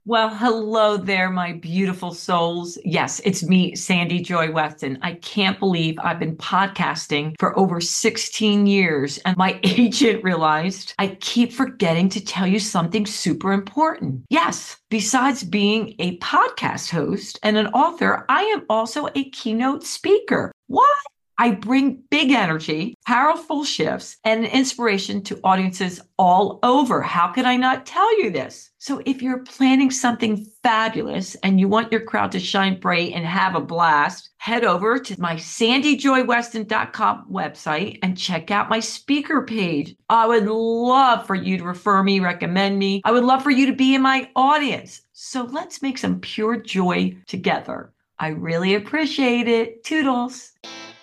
Well, hello there, my beautiful souls. Yes, it's me, Sandy Joy Weston. I can't believe I've been podcasting for over 16 years, and my agent realized I keep forgetting to tell you something super important. Yes, besides being a podcast host and an author, I am also a keynote speaker. What? I bring big energy, powerful shifts, and inspiration to audiences all over. How could I not tell you this? So, if you're planning something fabulous and you want your crowd to shine bright and have a blast, head over to my sandyjoyweston.com website and check out my speaker page. I would love for you to refer me, recommend me. I would love for you to be in my audience. So, let's make some pure joy together. I really appreciate it. Toodles.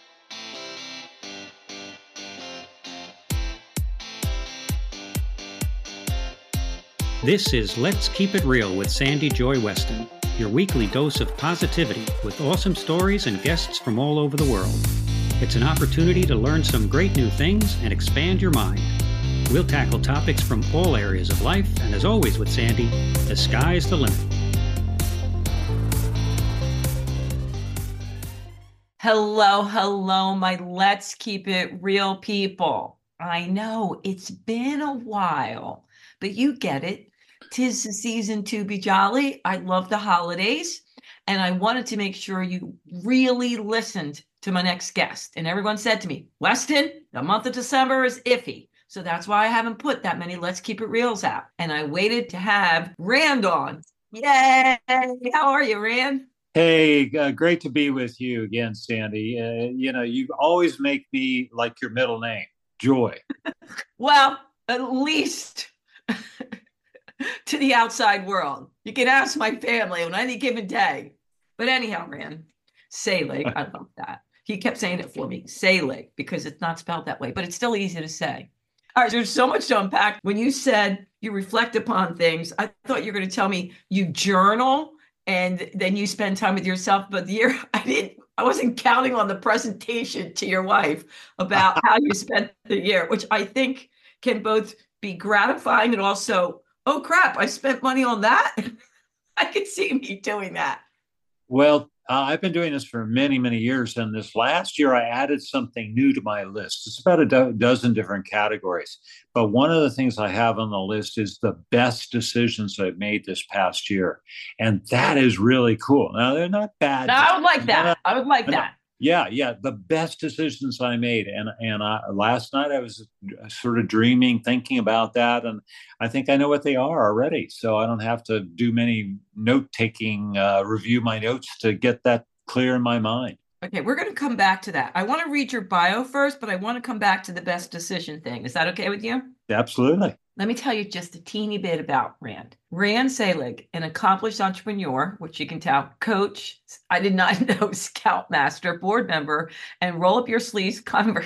This is Let's Keep It Real with Sandy Joy Weston, your weekly dose of positivity with awesome stories and guests from all over the world. It's an opportunity to learn some great new things and expand your mind. We'll tackle topics from all areas of life, and as always with Sandy, the sky's the limit. Hello, hello, my Let's Keep It Real people. I know it's been a while, but you get it. 'Tis the season to be jolly. I love the holidays, and I wanted to make sure you really listened to my next guest. And everyone said to me, Weston, the month of December is iffy. So that's why I haven't put that many Let's Keep It Reals out. And I waited to have Rand on. Yay! How are you, Rand? Hey, great to be with you again, Sandy. You always make me like your middle name, Joy. Well, at least to the outside world. You can ask my family on any given day. But anyhow, Rand, Selig, I love that. He kept saying it for me, Selig, because it's not spelled that way, but it's still easy to say. All right, there's so much to unpack. When you said you reflect upon things, I thought you were going to tell me you journal and then you spend time with yourself. But the year I wasn't counting on the presentation to your wife about how you spent the year, which I think can both be gratifying and also, oh crap, I spent money on that. I could see me doing that. Well, I've been doing this for many, many years, and this last year I added something new to my list. It's about a dozen different categories. But one of the things I have on the list is the best decisions I've made this past year. And that is really cool. Now, they're not bad Now, I would like decisions. that. I would like No, that. yeah, the best decisions I made, last night I was sort of dreaming, thinking about that, and I think I know what they are already. So I don't have to do many note taking, review my notes to get that clear in my mind. Okay, we're going to come back to that. I want to read your bio first, but I want to come back to the best decision thing. Is that okay with you? Absolutely. Let me tell you just a teeny bit about Rand. Rand Selig, an accomplished entrepreneur, which you can tell, coach, I did not know, scoutmaster, board member, and roll up your sleeves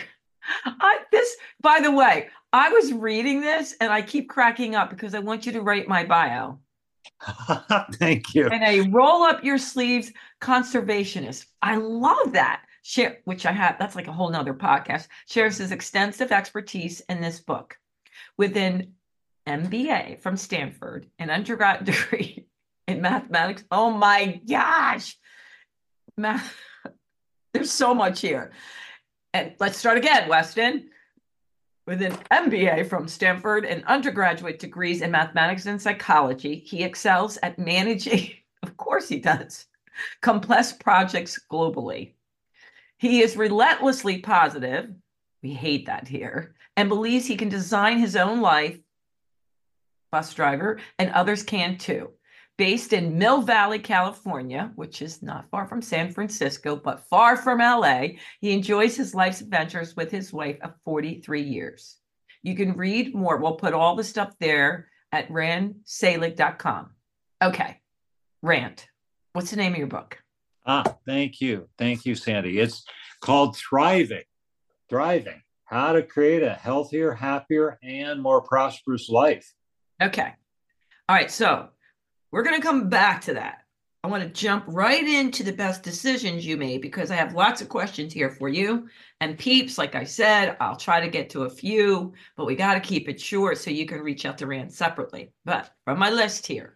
by the way, I was reading this and I keep cracking up because I want you to write my bio. Thank you. And a roll up your sleeves conservationist. I love that. Share, which I have, that's like a whole nother podcast, shares his extensive expertise in this book with an MBA from Stanford, an undergrad degree in mathematics. Oh my gosh. Math, there's so much here. And let's start again, Weston. With an MBA from Stanford and undergraduate degrees in mathematics and psychology, he excels at managing, of course he does, complex projects globally. He is relentlessly positive, we hate that here, and believes he can design his own life, bus driver, and others can too. Based in Mill Valley, California, which is not far from San Francisco, but far from LA, he enjoys his life's adventures with his wife of 43 years. You can read more. We'll put all the stuff there at randselig.com. Okay, Rand, what's the name of your book? Thank you. Thank you, Sandy. It's called Thriving. Thriving. How to create a healthier, happier, and more prosperous life. Okay. All right, so we're going to come back to that. I want to jump right into the best decisions you made because I have lots of questions here for you. And peeps, like I said, I'll try to get to a few, but we got to keep it short so you can reach out to Rand separately. But from my list here,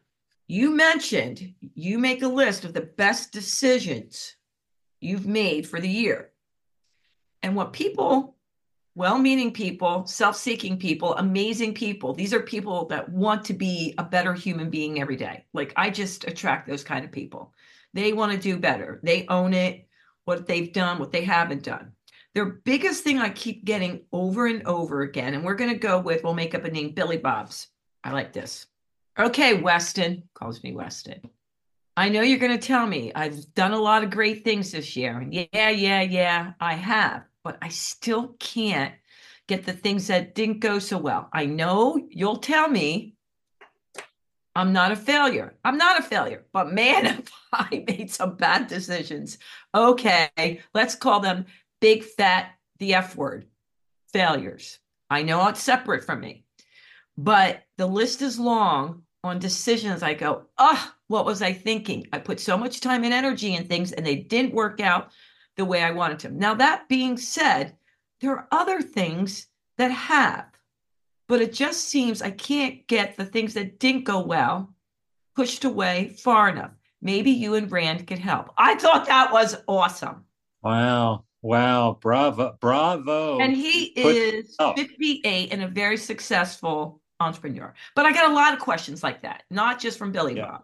You mentioned you make a list of the best decisions you've made for the year. And what people, well-meaning people, self-seeking people, amazing people, these are people that want to be a better human being every day. Like I just attract those kind of people. They want to do better. They own it, what they've done, what they haven't done. Their biggest thing I keep getting over and over again, and we're going to go with, we'll make up a name, Billy Bob's. I like this. Okay, Weston, calls me Weston. I know you're going to tell me I've done a lot of great things this year. And yeah, I have, but I still can't get the things that didn't go so well. I know you'll tell me I'm not a failure. I'm not a failure, but man, if I made some bad decisions. Okay, let's call them big fat, the F word, failures. I know it's separate from me, but the list is long on decisions. I go, oh, what was I thinking? I put so much time and energy in things and they didn't work out the way I wanted to. Now, that being said, there are other things that have, but it just seems I can't get the things that didn't go well pushed away far enough. Maybe you and Rand could help. I thought that was awesome. Wow. Wow. Bravo. Bravo. And he is 58 and a very successful entrepreneur. But I got a lot of questions like that, not just from Billy Bob.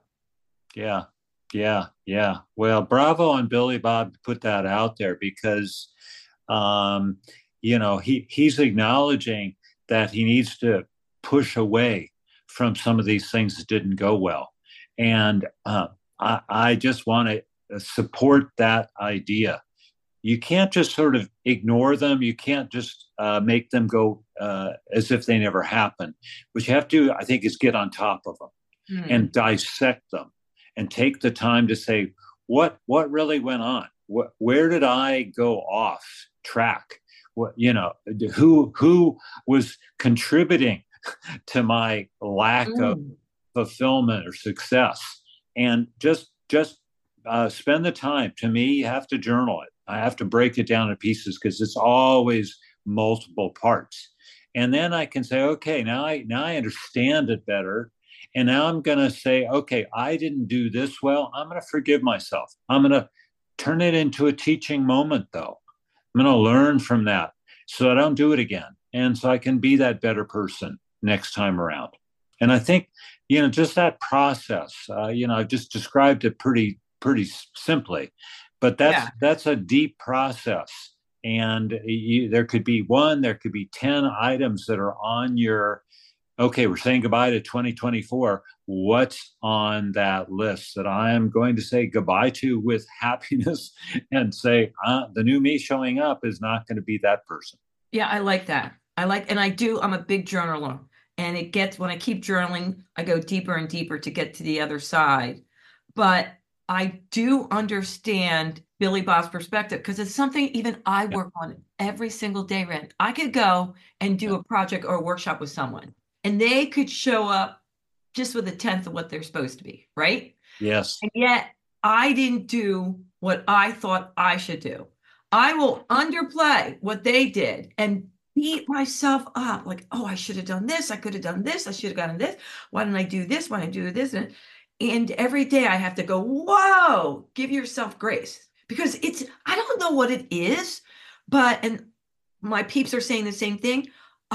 Yeah. Well, bravo on Billy Bob to put that out there because, he's acknowledging that he needs to push away from some of these things that didn't go well. And I just want to support that idea. You can't just sort of ignore them. You can't just make them go as if they never happened. What you have to do, I think, is get on top of them and dissect them and take the time to say, what really went on? Where did I go off track? Who was contributing to my lack of fulfillment or success? And just spend the time. To me, you have to journal it. I have to break it down to pieces because it's always multiple parts. And then I can say, okay, now I understand it better. And now I'm going to say, okay, I didn't do this well. I'm going to forgive myself. I'm going to turn it into a teaching moment, though. I'm going to learn from that so I don't do it again. And so I can be that better person next time around. And I think, just that process, I've just described it pretty simply, but that's a deep process. And there could be 10 items that are on your, okay, we're saying goodbye to 2024. What's on that list that I am going to say goodbye to with happiness and say, the new me showing up is not going to be that person. Yeah, I like that. I'm a big journaler. And when I keep journaling, I go deeper and deeper to get to the other side. But I do understand Billy Bob's perspective because it's something even I work on every single day, Rand. I could go and do a project or a workshop with someone and they could show up just with 1/10 of what they're supposed to be, right? Yes. And yet I didn't do what I thought I should do. I will underplay what they did and beat myself up like, oh, I should have done this. I could have done this. I should have gotten this. Why didn't I do this? Why didn't I do this? And every day I have to go, whoa, give yourself grace because I don't know what it is, and my peeps are saying the same thing.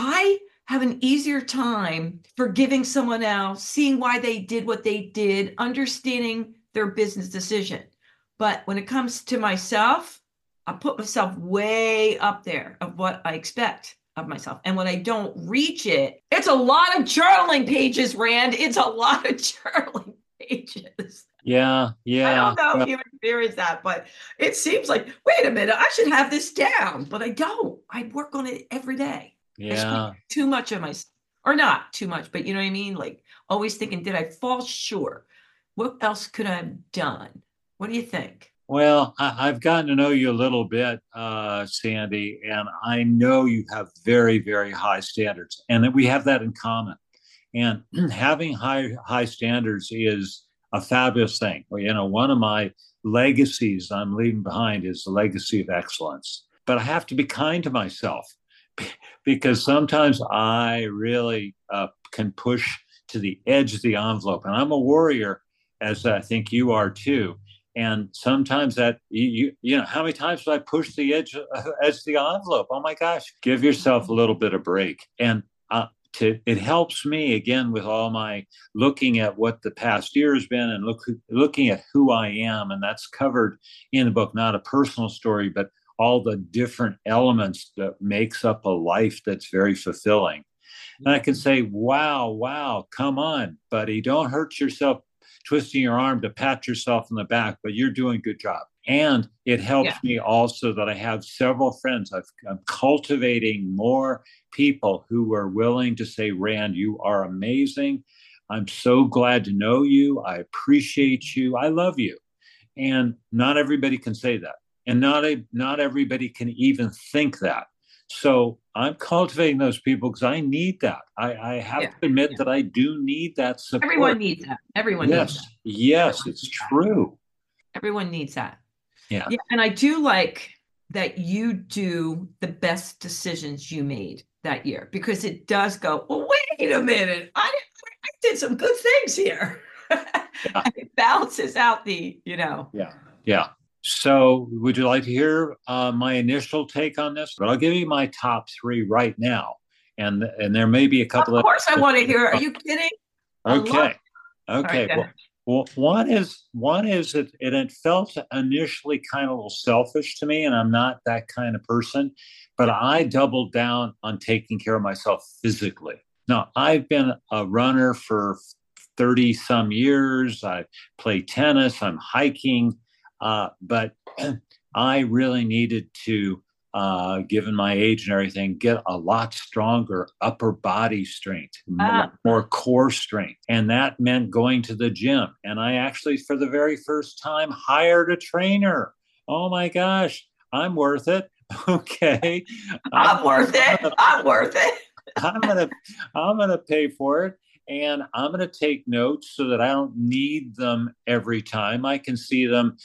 I have an easier time forgiving someone else, seeing why they did what they did, understanding their business decision. But when it comes to myself, I put myself way up there of what I expect of myself. And when I don't reach it, it's a lot of journaling pages, Rand. It's a lot of journaling pages. Yeah. I don't know if you experience that, but it seems like, wait a minute, I should have this down, but I don't. I work on it every day. Yeah. Too much of myself, or not too much, but you know what I mean? Like always thinking, did I fall short? What else could I have done? What do you think? Well, I've gotten to know you a little bit, Sandy, and I know you have very, very high standards, and that we have that in common. And having high standards is a fabulous thing. One of my legacies I'm leaving behind is the legacy of excellence. But I have to be kind to myself because sometimes I really can push to the edge of the envelope. And I'm a warrior, as I think you are too. And sometimes that, how many times do I push the edge of the envelope? Oh my gosh, give yourself a little bit of break. And it helps me, again, with all my looking at what the past year has been and looking at who I am. And that's covered in the book, not a personal story, but all the different elements that makes up a life that's very fulfilling. And I can say, wow, come on, buddy, don't hurt yourself twisting your arm to pat yourself on the back, but you're doing a good job. And it helps me also that I have several friends. I'm cultivating more people who are willing to say, Rand, you are amazing. I'm so glad to know you. I appreciate you. I love you. And not everybody can say that. And not everybody can even think that. So I'm cultivating those people because I need that. I have to admit that I do need that support. Everyone needs that. Everyone needs that. Yes, it's true. Everyone needs that. Yeah. And I do like that you do the best decisions you made that year, because it does go, well, wait a minute, I did some good things here. It balances out the, Yeah. So would you like to hear my initial take on this? But I'll give you my top 3 right now. And there may be a couple of course I want to hear. Are you kidding? Okay. Right, well, one is that it felt initially kind of a little selfish to me, and I'm not that kind of person, but I doubled down on taking care of myself physically. Now, I've been a runner for 30 some years. I play tennis, I'm hiking, but I really needed to, given my age and everything, get a lot stronger upper body strength, more core strength. And that meant going to the gym. And I actually, for the very first time, hired a trainer. Oh my gosh, I'm worth it. Okay. I'm worth it. I'm gonna pay for it. And I'm going to take notes so that I don't need them every time. I can see them,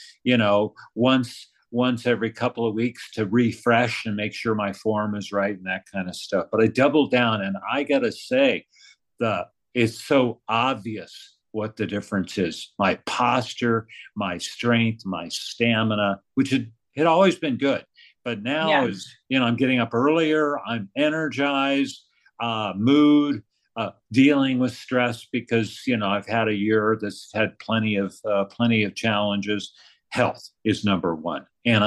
once every couple of weeks to refresh and make sure my form is right and that kind of stuff. But I doubled down, and I got to say, it's so obvious what the difference is. My posture, my strength, my stamina, which had always been good. But now I'm getting up earlier. I'm energized, mood, dealing with stress because, I've had a year that's had plenty of challenges. Health is number one. And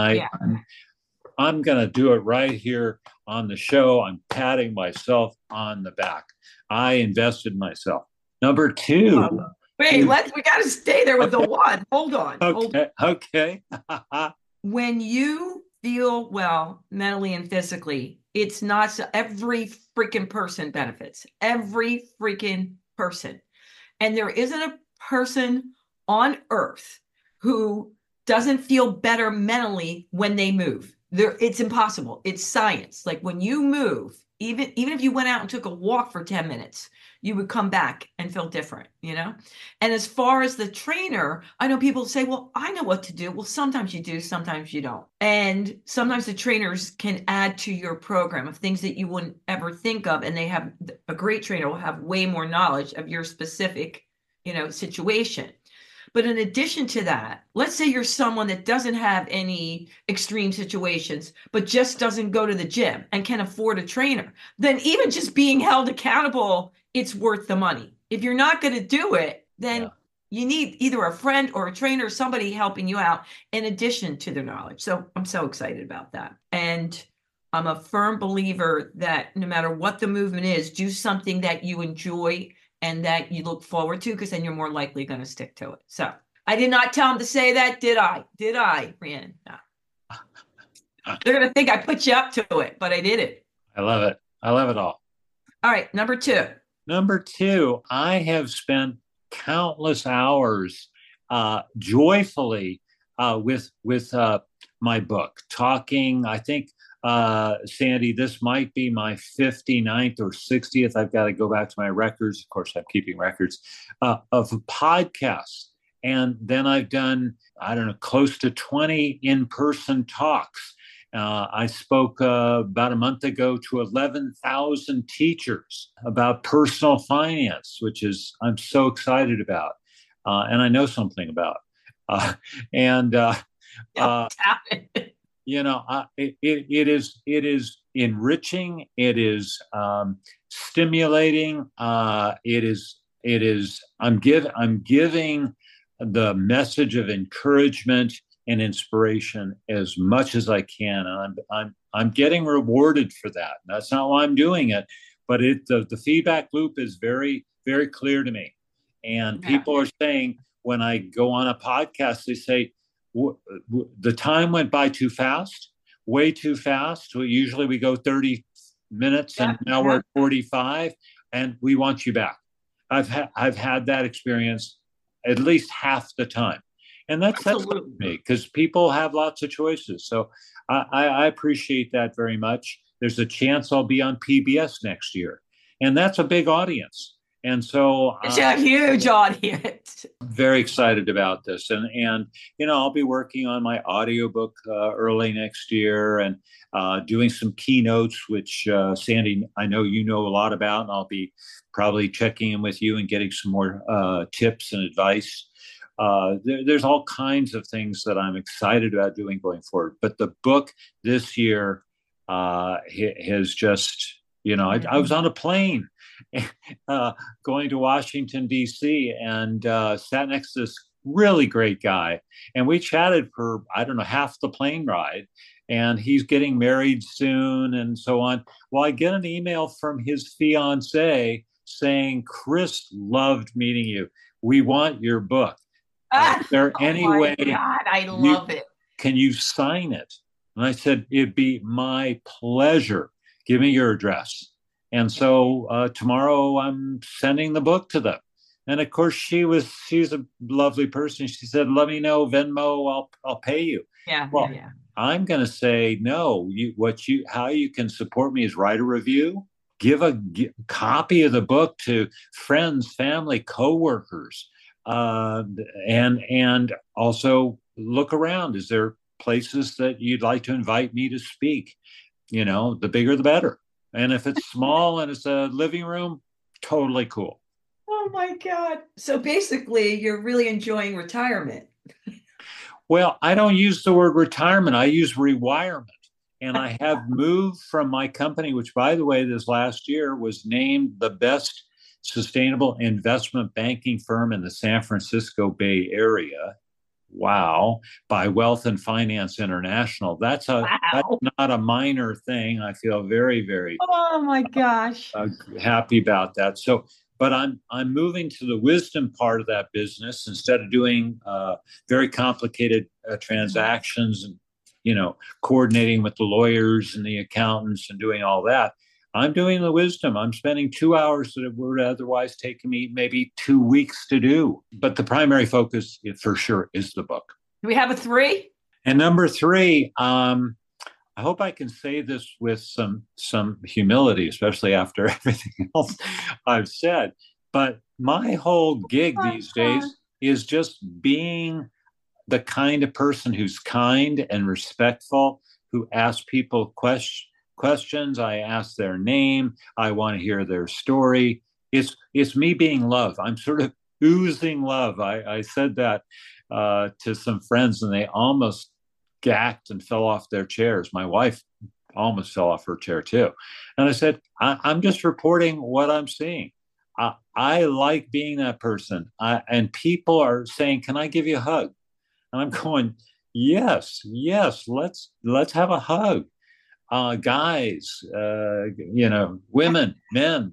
I'm going to do it right here on the show. I'm patting myself on the back. I invested in myself. Number 2. Wait, we got to stay there with the one. Hold on. Okay. When you feel well mentally and physically, it's not so every freaking person benefits. Every freaking person. And there isn't a person on earth who doesn't feel better mentally when they move. It's impossible. It's science. Like when you move, even if you went out and took a walk for 10 minutes, you would come back and feel different, And as far as the trainer, I know people say, well, I know what to do. Well, sometimes you do, sometimes you don't. And sometimes the trainers can add to your program of things that you wouldn't ever think of. And a great trainer will have way more knowledge of your specific, situation. But in addition to that, let's say you're someone that doesn't have any extreme situations, but just doesn't go to the gym and can afford a trainer. Then even just being held accountable, it's worth the money. If you're not going to do it, then you need either a friend or a trainer, somebody helping you out in addition to their knowledge. So I'm so excited about that. And I'm a firm believer that no matter what the movement is, do something that you enjoy and that you look forward to, because then you're more likely going to stick to it. So I did not tell him to say that, did I? Did I, Rand? No. They're going to think I put you up to it, but I did it. I love it. I love it all. All right, number 2. Number 2, I have spent countless hours joyfully with my book, talking. I think, Sandy, this might be my 59th or 60th. I've got to go back to my records. Of course, I'm keeping records of podcasts. And then I've done, close to 20 in-person talks. I spoke about a month ago to 11,000 teachers about personal finance, which is I'm so excited about, and I know something about. Uh, and Yeah, uh, it is enriching. It is stimulating. It is. I'm giving the message of encouragement and inspiration as much as I can, and I'm getting rewarded for that. That's not why I'm doing it, but the feedback loop is very very clear to me, and yeah. people are saying when I go on a podcast, they say the time went by too fast, way too fast. Usually we go 30 minutes, Yeah, and now we're at 45, and we want you back. I've had that experience at least half the time, and that's absolutely. me because people have lots of choices. So I appreciate that very much. There's a chance I'll be on PBS next year, and that's a big audience. And so It's a huge audience. very excited about this, and I'll be working on my audiobook early next year, and doing some keynotes, which Sandy, I know you know a lot about, and I'll be probably checking in with you and getting some more tips and advice. There's all kinds of things that I'm excited about doing going forward, but the book this year has just, I was on a plane going to Washington, D.C., and sat next to this really great guy. And we chatted for, I don't know, half the plane ride. And he's getting married soon and so on. Well, I get an email from his fiance saying, Chris loved meeting you. We want your book. Is there any way God, I love it. Can you sign it? And I said, it'd be my pleasure. Give me your address. And so tomorrow I'm sending the book to them. And of course she's a lovely person. She said, let me know Venmo, I'll pay you. Yeah. Well, Yeah. I'm going to say, no, how you can support me is write a review, give a copy of the book to friends, family, coworkers, and also look around. Is there places that you'd like to invite me to speak? The bigger the better. And if it's small and it's a living room, totally cool. Oh my God. So basically, you're really enjoying retirement. Well, I don't use the word retirement. I use rewirement. And I have moved from my company, which, by the way, this last year was named the best sustainable investment banking firm in the San Francisco Bay Area. Wow, by Wealth and Finance International. That's not a minor thing. I feel very, very Oh my gosh. happy about that. So, but I'm moving to the wisdom part of that business instead of doing very complicated transactions and coordinating with the lawyers and the accountants and doing all that. I'm doing the wisdom. I'm spending 2 hours that would otherwise take me maybe 2 weeks to do. But the primary focus, for sure, is the book. Do we have a 3? And number 3, I hope I can say this with some humility, especially after everything else I've said. But my whole gig these days is just being the kind of person who's kind and respectful, who asks people questions. I ask their name. I want to hear their story. It's me being love. I'm sort of oozing love. I said that to some friends, and they almost gacked and fell off their chairs. My wife almost fell off her chair too. And I said, I'm just reporting what I'm seeing. I like being that person. And people are saying, can I give you a hug? And I'm going, yes, let's have a hug. Guys, women, men,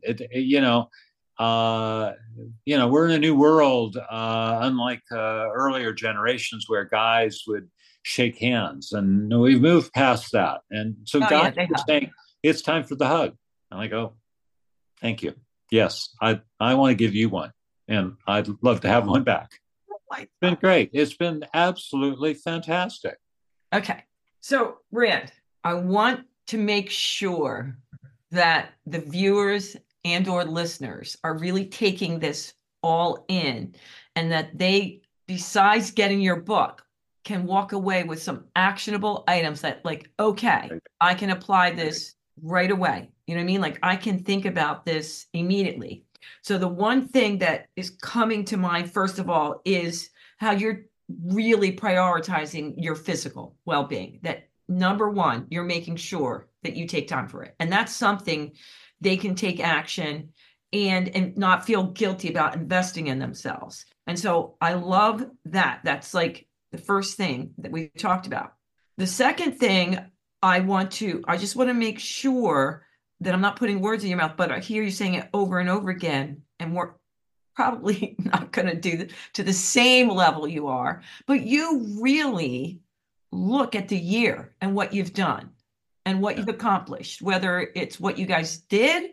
we're in a new world, unlike earlier generations where guys would shake hands, and we've moved past that. And so guys are saying, it's time for the hug. And I go, thank you. Yes, I want to give you one, and I'd love to have one back. It's been great. It's been absolutely fantastic. Okay. So, Rand, I want to make sure that the viewers and or listeners are really taking this all in, and that they, besides getting your book, can walk away with some actionable items that like, okay, I can apply this right away. You know what I mean? Like I can think about this immediately. So the one thing that is coming to mind, first of all, is how you're really prioritizing your physical well-being. That number one, you're making sure that you take time for it. And that's something they can take action and not feel guilty about investing in themselves. And so I love that. That's like the first thing that we talked about. The second thing I just want to make sure that I'm not putting words in your mouth, but I hear you saying it over and over again, and we're probably not going to do to the same level you are, but you really look at the year and what you've done and what you've accomplished, whether it's what you guys did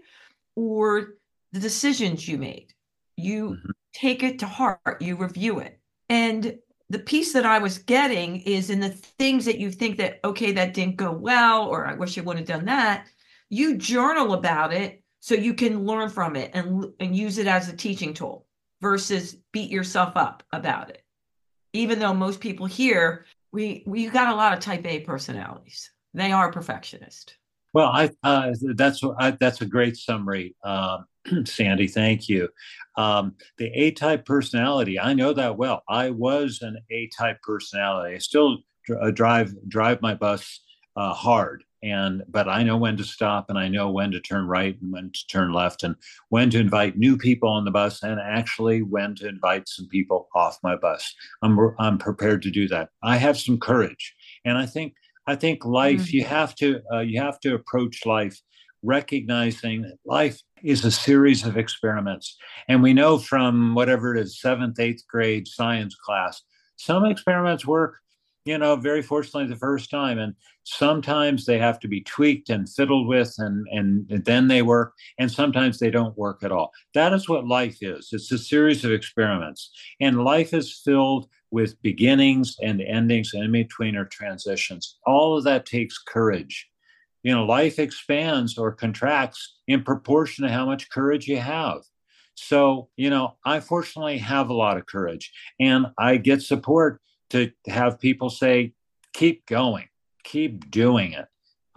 or the decisions you made. You take it to heart, you review it. And the piece that I was getting is in the things that you think that, okay, that didn't go well, or I wish I would have done that. You journal about it so you can learn from it and use it as a teaching tool versus beat yourself up about it. Even though most people here, we got a lot of type A personalities. They are perfectionist. Well, that's a great summary, Sandy. Thank you. The A-type personality, I know that well. I was an A-type personality. I still drive my bus hard, but I know when to stop, and I know when to turn right and when to turn left, and when to invite new people on the bus, and actually when to invite some people off my bus. I'm prepared to do that. I have some courage, and I think life, you have to approach life recognizing that life is a series of experiments. And we know from whatever it is, 7th, 8th grade science class, some experiments work, very fortunately the first time. And sometimes they have to be tweaked and fiddled with, and then they work. And sometimes they don't work at all. That is what life is. It's a series of experiments. And life is filled with beginnings and endings, and in between are transitions. All of that takes courage. Life expands or contracts in proportion to how much courage you have. So, I fortunately have a lot of courage, and I get support to have people say, keep going, keep doing it.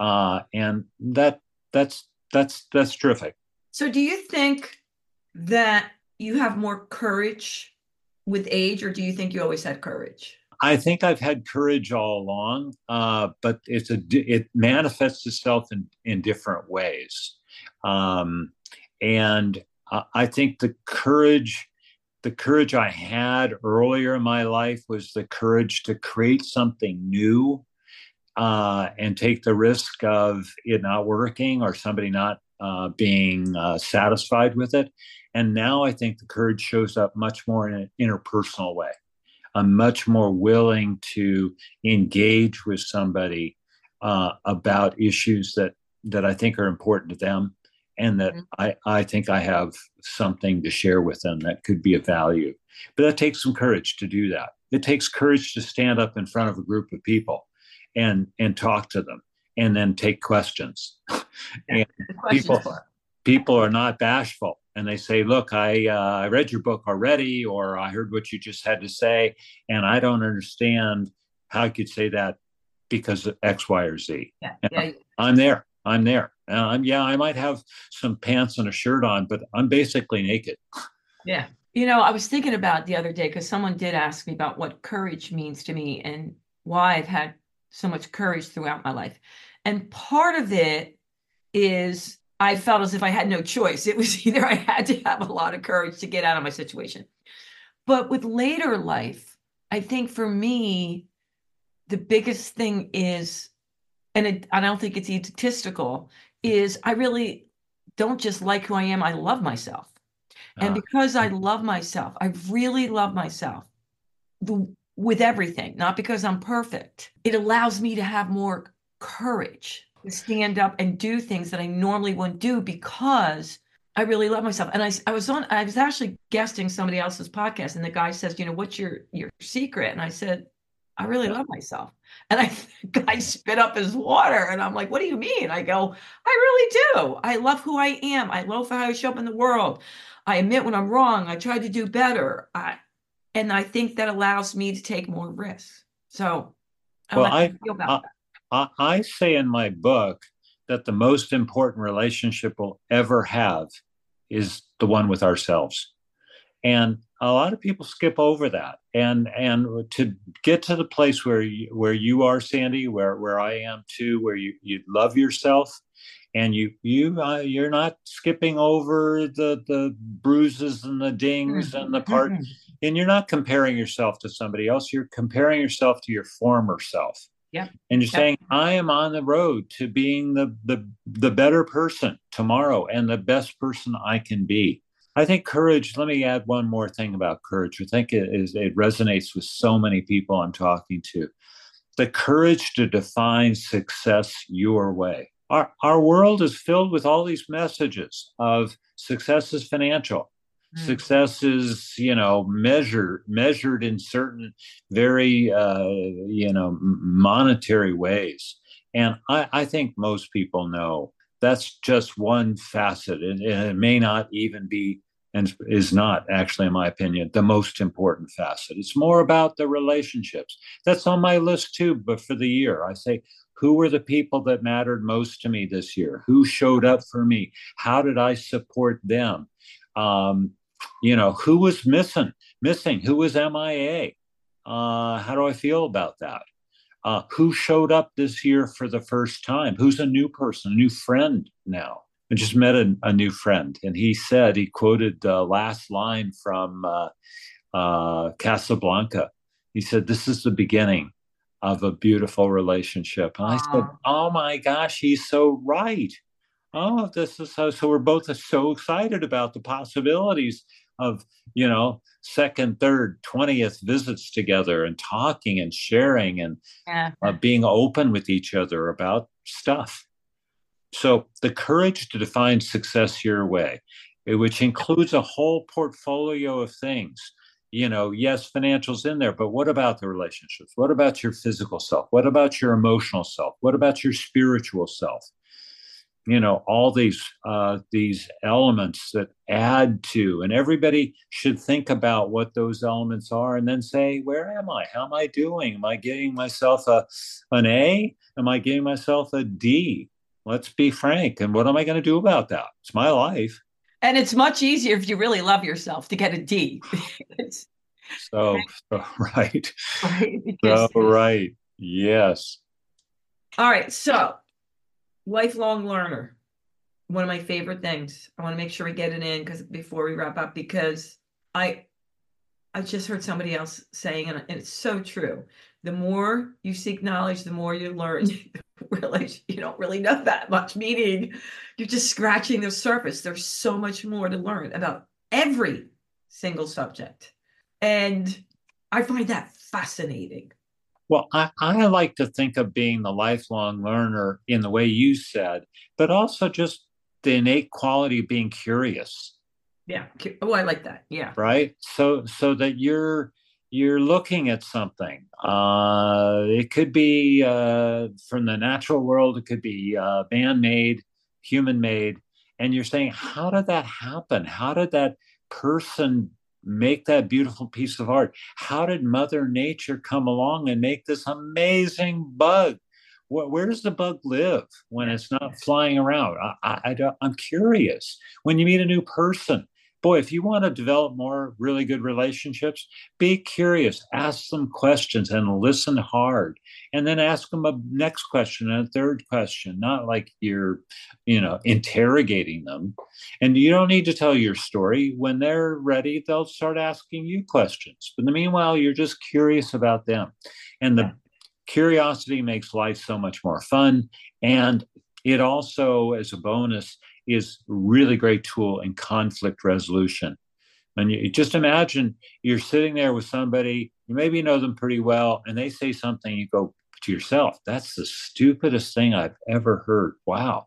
And that's terrific. So do you think that you have more courage with age, or do you think you always had courage? I think I've had courage all along, but it manifests itself in different ways. And I think the courage I had earlier in my life was the courage to create something new, and take the risk of it not working or somebody not being satisfied with it. And now I think the courage shows up much more in an interpersonal way. I'm much more willing to engage with somebody about issues that I think are important to them, and that I think I have something to share with them that could be of value. But that takes some courage to do that. It takes courage to stand up in front of a group of people and talk to them, and then take questions. And people are not bashful, and they say, look, I read your book already, or I heard what you just had to say, and I don't understand how you could say that because of X, Y, or Z. I'm there. I might have some pants and a shirt on, but I'm basically naked. Yeah. I was thinking about the other day, because someone did ask me about what courage means to me and why I've had so much courage throughout my life. And part of it is I felt as if I had no choice. It was either I had to have a lot of courage to get out of my situation. But with later life, I think for me, the biggest thing is, and I don't think it's egotistical, is I really don't just like who I am. I love myself. And because I love myself, I really love myself with everything, not because I'm perfect. It allows me to have more courage to stand up and do things that I normally wouldn't do because I really love myself. And I was actually guesting somebody else's podcast, and the guy says, what's your secret? And I said, I really love myself. And the guy spit up his water, and I'm like, what do you mean? I go, I really do. I love who I am. I love how I show up in the world. I admit when I'm wrong. I try to do better. And I think that allows me to take more risks. So I Well, like how you feel about I, I say in my book that the most important relationship we'll ever have is the one with ourselves. And a lot of people skip over that. And to get to the place where you are, Sandy, where I am too, where you love yourself, and you're not skipping over the bruises and the dings and the that. part, and you're not comparing yourself to somebody else. You're comparing yourself to your former self, Yep. and you're Yep. saying, I am on the road to being the better person tomorrow and the best person I can be. I think courage, let me add one more thing about courage. I think it resonates with so many people I'm talking to. The courage to define success your way. Our world is filled with all these messages of success is financial. Success is, measured in certain very, monetary ways. And I think most people know that's just one facet. And it may not even be, and is not actually, in my opinion, the most important facet. It's more about the relationships. That's on my list too, but for the year, I say, who were the people that mattered most to me this year? Who showed up for me? How did I support them? Um, who was missing? Who was MIA? How do I feel about that? Who showed up this year for the first time? Who's a new person, a new friend now? I just met a new friend, and he quoted the last line from Casablanca. He said, "This is the beginning of a beautiful relationship." And I said, "Oh my gosh, he's so right. Oh, this is so we're both so excited about the possibilities of, second, third, 20th visits together and talking and sharing and Yeah. being open with each other about stuff." So the courage to define success your way, which includes a whole portfolio of things. Yes, financials in there, but what about the relationships? What about your physical self? What about your emotional self? What about your spiritual self? All these elements that add to, and everybody should think about what those elements are and then say, where am I? How am I doing? Am I getting myself an A? Am I getting myself a D? Let's be frank. And what am I going to do about that? It's my life. And it's much easier if you really love yourself to get a D. So right. Right. So Because, right. Yes. all right. So, lifelong learner. One of my favorite things. I want to make sure we get it in because before we wrap up, because I just heard somebody else saying, and it's so true. The more you seek knowledge, the more you learn. Really, you don't really know that much, meaning you're just scratching the surface. There's so much more to learn about every single subject. And I find that fascinating. Well, I like to think of being the lifelong learner in the way you said, but also just the innate quality of being curious. Yeah. Oh, I like that. Yeah. Right. So that you're looking at something. It could be from the natural world. It could be man-made, human-made, and you're saying, how did that happen? How did that person make that beautiful piece of art? How did Mother Nature come along and make this amazing bug? Where does the bug live when it's not flying around? I'm curious. When you meet a new person, boy, if you want to develop more really good relationships, be curious, ask them questions and listen hard. And then ask them a next question and a third question, not like you're, interrogating them. And you don't need to tell your story. When they're ready, they'll start asking you questions. But in the meanwhile, you're just curious about them. And the curiosity makes life so much more fun. And it also, as a bonus, is a really great tool in conflict resolution. And you just imagine you're sitting there with somebody, you maybe know them pretty well, and they say something, you go to yourself, that's the stupidest thing I've ever heard. Wow.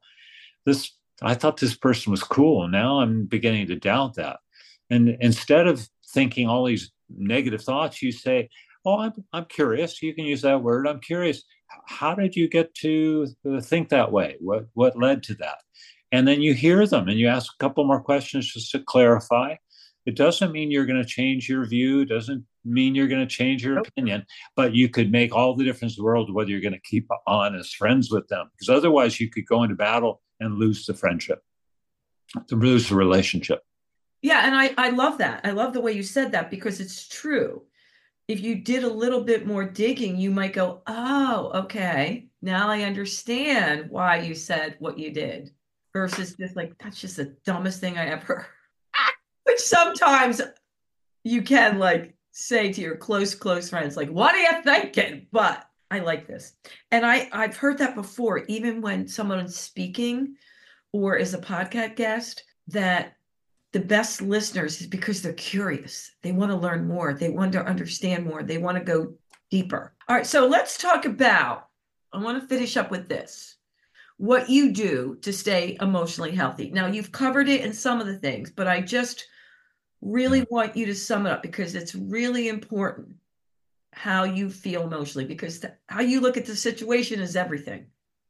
I thought this person was cool. And now I'm beginning to doubt that. And instead of thinking all these negative thoughts, you say, oh, I'm curious. You can use that word. I'm curious. How did you get to think that way? What led to that? And then you hear them and you ask a couple more questions just to clarify. It doesn't mean you're going to change your view. It doesn't mean you're going to change your Nope. opinion, but you could make all the difference in the world whether you're going to keep on as friends with them, because otherwise you could go into battle and lose the friendship, to lose the relationship. Yeah, and I love that. I love the way you said that because it's true. If you did a little bit more digging, you might go, oh, okay, now I understand why you said what you did, versus just like, that's just the dumbest thing I ever, which sometimes you can like say to your close friends, like, what are you thinking? But I like this. And I've heard that before, even when someone's speaking or is a podcast guest, that the best listeners is because they're curious. They want to learn more. They want to understand more. They want to go deeper. All right, so let's talk about, I want to finish up with this. What you do to stay emotionally healthy. Now, you've covered it in some of the things, but I just really want you to sum it up because it's really important how you feel emotionally, because how you look at the situation is everything.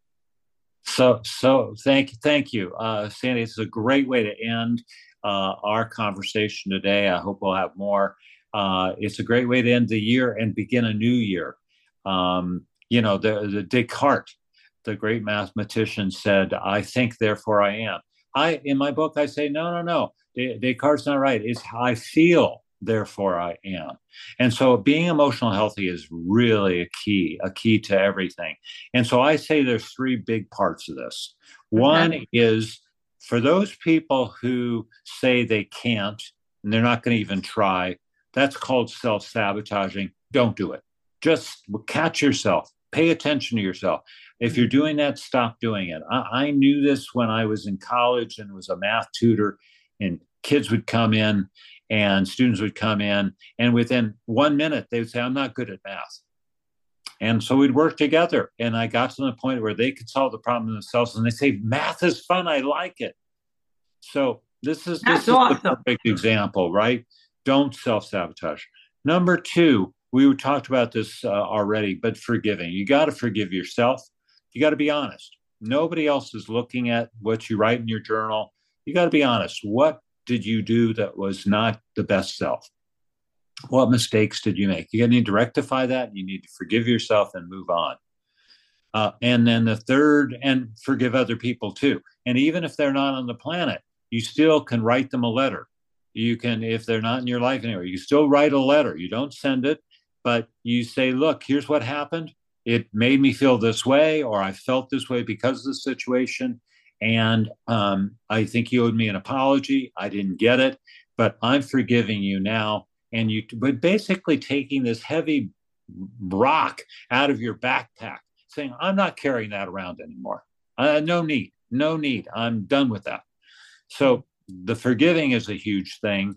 So thank you, Sandy. It's a great way to end our conversation today. I hope we'll have more. It's a great way to end the year and begin a new year. The Descartes, the great mathematician, said, "I think, therefore I am." In my book, I say, no. Descartes' not right. It's I feel, therefore I am. And so being emotional healthy is really a key to everything. And so I say there's three big parts of this. One is for those people who say they can't and they're not going to even try, that's called self-sabotaging. Don't do it. Just catch yourself. Pay attention to yourself. If you're doing that, stop doing it. I knew this when I was in college and was a math tutor, and kids would come in and students would come in, and within 1 minute, they would say, I'm not good at math. And so we'd work together. And I got to the point where they could solve the problem themselves. And they say, math is fun. I like it. So this is awesome. The perfect example, right? Don't self-sabotage. Number two, we talked about this already, but forgiving. You got to forgive yourself. You got to be honest. Nobody else is looking at what you write in your journal. You got to be honest. What did you do that was not the best self? What mistakes did you make? You need to rectify that. You need to forgive yourself and move on. And then the third, and forgive other people too. And even if they're not on the planet, you still can write them a letter. You can, if they're not in your life anymore, you still write a letter. You don't send it, but you say, look, here's what happened. It made me feel this way, or I felt this way because of the situation. And I think you owed me an apology. I didn't get it, but I'm forgiving you now. And but basically taking this heavy rock out of your backpack, saying, I'm not carrying that around anymore. No need. I'm done with that. So the forgiving is a huge thing.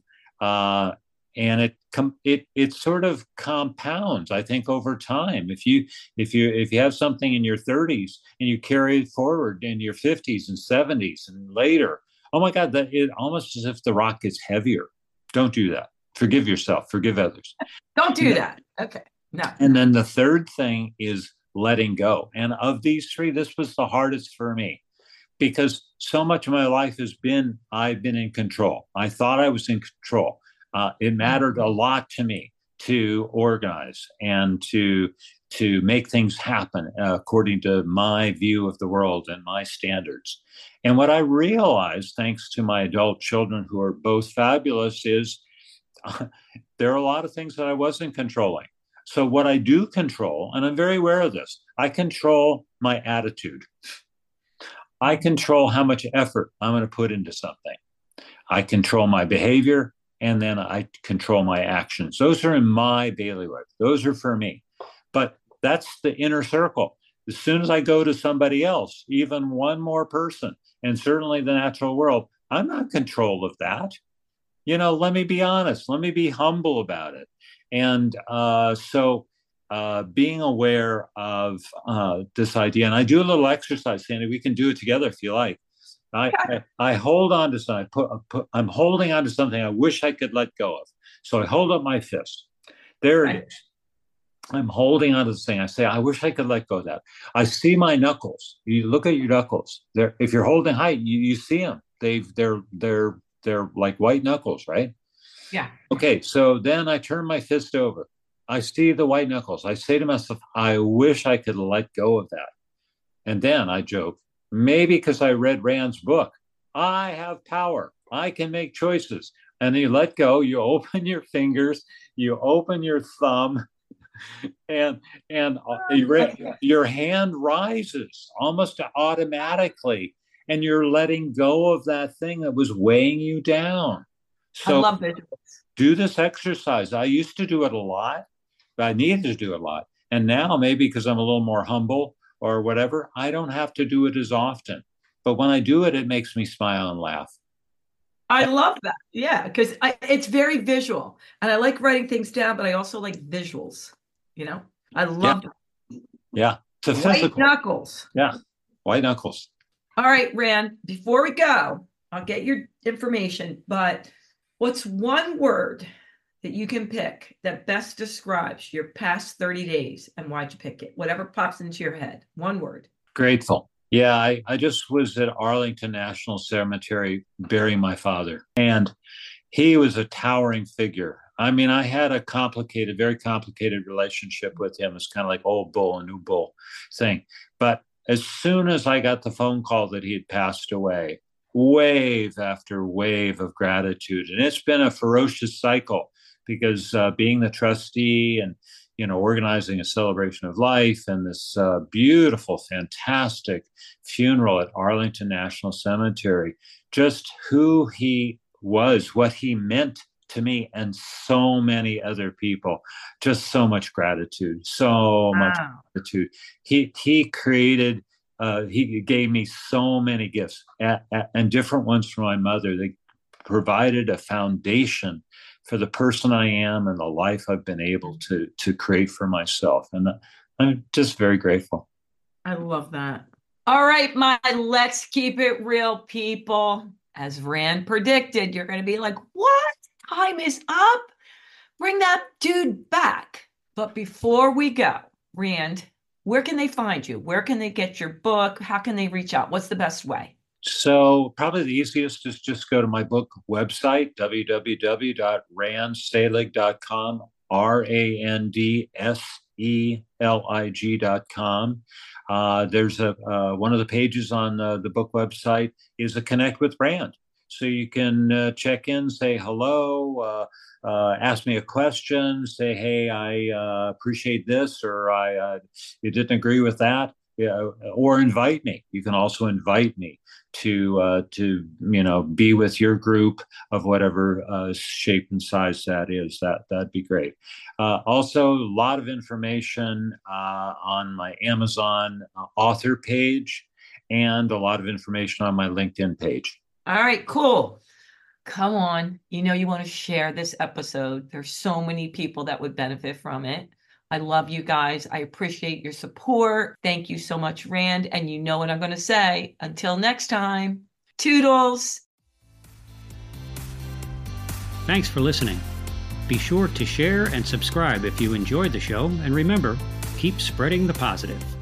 And it sort of compounds, I think, over time. If you have something in your 30s and you carry it forward in your 50s and 70s and later, oh my God, that it almost as if the rock gets heavier. Don't do that. Forgive yourself. Forgive others. Don't do that. Okay. No. And then the third thing is letting go. And of these three, this was the hardest for me, because so much of my life I've been in control. I thought I was in control. It mattered a lot to me to organize and to make things happen according to my view of the world and my standards. And what I realized, thanks to my adult children who are both fabulous, is there are a lot of things that I wasn't controlling. So what I do control, and I'm very aware of this, I control my attitude. I control how much effort I'm going to put into something. I control my behavior, and then I control my actions. Those are in my daily life. Those are for me. But that's the inner circle. As soon as I go to somebody else, even one more person, and certainly the natural world, I'm not in control of that. Let me be honest. Let me be humble about it. And so being aware of this idea, and I do a little exercise, Sandy. We can do it together if you like. I hold on to something. I'm holding on to something I wish I could let go of. So I hold up my fist. There it is. I'm holding on to this thing. I say, I wish I could let go of that. I see my knuckles. You look at your knuckles. If you're holding high, you see them. They're like white knuckles, right? Yeah. Okay, so then I turn my fist over. I see the white knuckles. I say to myself, I wish I could let go of that. And then I joke, maybe because I read Rand's book, I have power. I can make choices. And then you let go, you open your fingers, you open your thumb, and your hand rises almost automatically, and you're letting go of that thing that was weighing you down. I So love it. do this exercise. I used to do it a lot, but I needed to do it a lot. And now, maybe because I'm a little more humble or whatever, I don't have to do it as often. But when I do it, it makes me smile and laugh. I love that. Yeah, because it's very visual. And I like writing things down, but I also like visuals. I love that. Yeah. It's a White physical. knuckles. Yeah. White knuckles. All right, Rand, before we go, I'll get your information, but what's one word that you can pick that best describes your past 30 days, and why'd you pick it? Whatever pops into your head. One word. Grateful. Yeah, I just was at Arlington National Cemetery burying my father, and he was a towering figure. I mean, I had a very complicated relationship with him. It's kind of like old bull and new bull thing. But as soon as I got the phone call that he had passed away, wave after wave of gratitude. And it's been a ferocious cycle because being the trustee and organizing a celebration of life and this beautiful, fantastic funeral at Arlington National Cemetery, just who he was, what he meant to me and so many other people, just so much gratitude, much gratitude. He created, he gave me so many gifts and different ones from my mother. They provided a foundation for the person I am and the life I've been able to create for myself. And I'm just very grateful. I love that. All right, my Let's Keep It Real people. As Rand predicted, you're going to be like, what? Time is up? Bring that dude back. But before we go, Rand, where can they find you? Where can they get your book? How can they reach out? What's the best way? So probably the easiest is just go to my book website, www.randselig.com, RANDSELIG.com. There's one of the pages on the book website is a Connect with Rand. So you can check in, say hello, ask me a question, say, hey, I appreciate this, or you didn't agree with that. Or invite me. You can also invite me to be with your group of whatever shape and size that is. That'd be great. Also, a lot of information on my Amazon author page, and a lot of information on my LinkedIn page. All right, cool. Come on. You want to share this episode. There's so many people that would benefit from it. I love you guys. I appreciate your support. Thank you so much, Rand. And you know what I'm going to say. Until next time, toodles. Thanks for listening. Be sure to share and subscribe if you enjoyed the show. And remember, keep spreading the positive.